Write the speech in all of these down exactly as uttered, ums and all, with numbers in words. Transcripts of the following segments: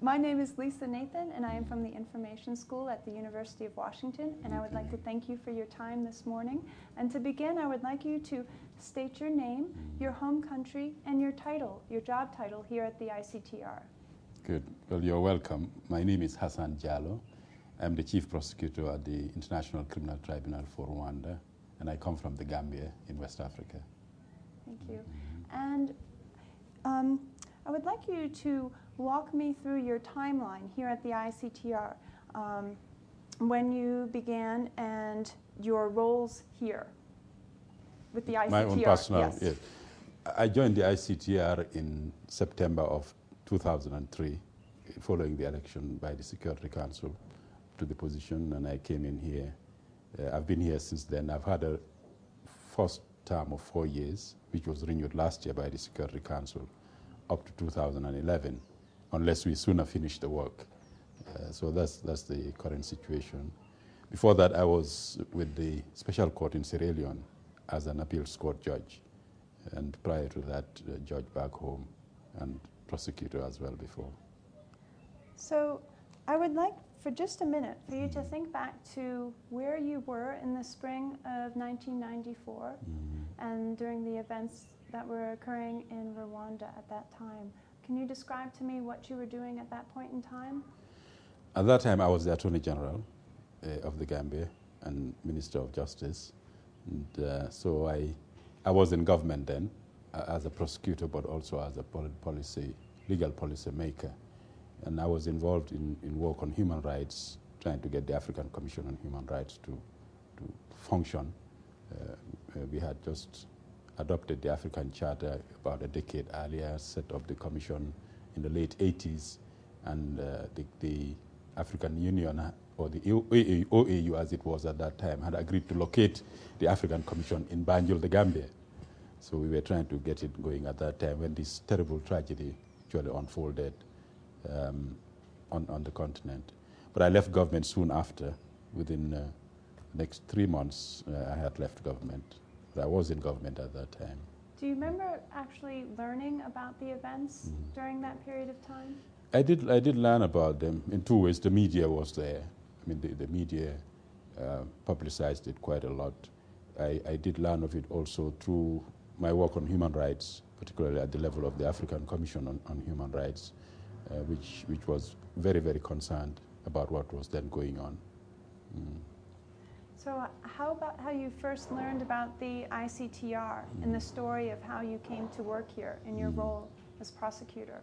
My name is Lisa Nathan, and I am from the Information School at the University of Washington, and I would like to thank you for your time this morning. And to begin, I would like you to state your name, your home country, and your title, your job title here at the I C T R. Good. Well, you're welcome. My name is Hassan Jallow. I'm the Chief Prosecutor at the International Criminal Tribunal for Rwanda, and I come from the Gambia in West Africa. Thank you. Mm-hmm. And um, I would like you to walk me through your timeline here at the I C T R, um, when you began and your roles here with the I C T R. My own personal, yes. yes. I joined the I C T R in September of two thousand three, following the election by the Security Council to the position, and I came in here. Uh, I've been here since then. I've had a first term of four years, which was renewed last year by the Security Council, up to two thousand eleven, unless we sooner finish the work. Uh, so that's, that's the current situation. Before that, I was with the Special Court in Sierra Leone as an appeals court judge, and prior to that, uh, judge back home and prosecutor as well before. So I would like for just a minute for you to think back to where you were in the spring of nineteen ninety-four mm-hmm. and during the events that were occurring in Rwanda at that time. Can you describe to me what you were doing at that point in time? At that time, I was the Attorney General uh, of the Gambia and Minister of Justice. And uh, so I, I was in government then uh, as a prosecutor, but also as a policy, legal policy maker. And I was involved in, in work on human rights, trying to get the African Commission on Human Rights to, to function. Uh, we had just adopted the African Charter about a decade earlier, set up the commission in the late eighties, and uh, the, the African Union, or the O A U as it was at that time, had agreed to locate the African Commission in Banjul, the Gambia. So we were trying to get it going at that time when this terrible tragedy actually unfolded um, on, on the continent. But I left government soon after. Within uh, the next three months, uh, I had left government. I was in government at that time. Do you remember actually learning about the events mm. during that period of time? I did, I did learn about them in two ways. The media was there. I mean, the, the media uh, publicized it quite a lot. I, I did learn of it also through my work on human rights, particularly at the level of the African Commission on, on Human Rights, uh, which, which was very, very concerned about what was then going on. Mm. So how about how you first learned about the I C T R mm. and the story of how you came to work here in your mm. role as prosecutor?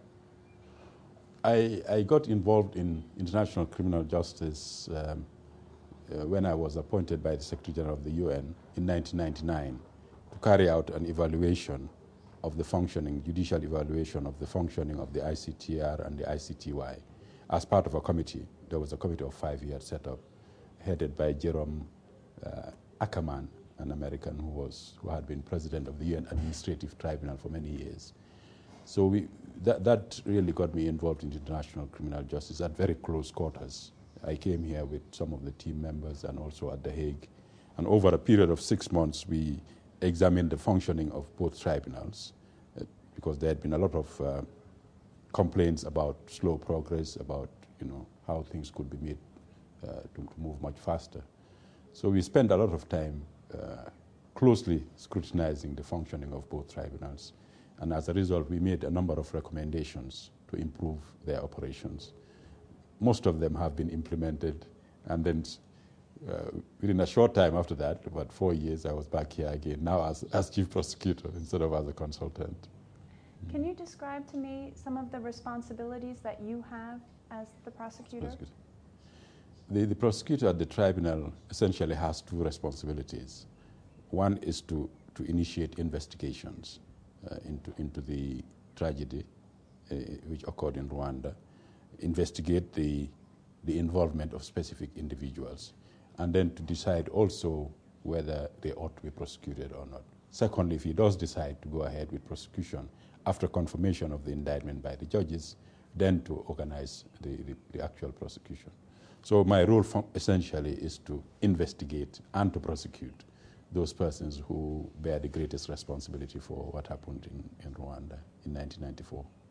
I, I got involved in international criminal justice um, uh, when I was appointed by the Secretary General of the U N in nineteen ninety-nine to carry out an evaluation of the functioning, judicial evaluation of the functioning of the I C T R and the I C T Y. As part of a committee, there was a committee of five years set up, headed by Jerome Uh, Ackerman, an American who was who had been president of the U N Administrative Tribunal for many years. So we, that, that really got me involved in international criminal justice at very close quarters. I came here with some of the team members and also at The Hague. And over a period of six months, we examined the functioning of both tribunals uh, because there had been a lot of uh, complaints about slow progress, about you know how things could be made uh, to, to move much faster. So we spent a lot of time uh, closely scrutinizing the functioning of both tribunals. And as a result, we made a number of recommendations to improve their operations. Most of them have been implemented. And then uh, within a short time after that, about four years, I was back here again, now as, as chief prosecutor instead of as a consultant. Can you describe to me some of the responsibilities that you have as the prosecutor? prosecutor. The, the prosecutor at the tribunal essentially has two responsibilities. One is to, to initiate investigations uh, into, into the tragedy uh, which occurred in Rwanda, investigate the, the involvement of specific individuals, and then to decide also whether they ought to be prosecuted or not. Secondly, if he does decide to go ahead with prosecution, after confirmation of the indictment by the judges, then to organize the, the, the actual prosecution. So my role essentially is to investigate and to prosecute those persons who bear the greatest responsibility for what happened in, in Rwanda in nineteen ninety-four.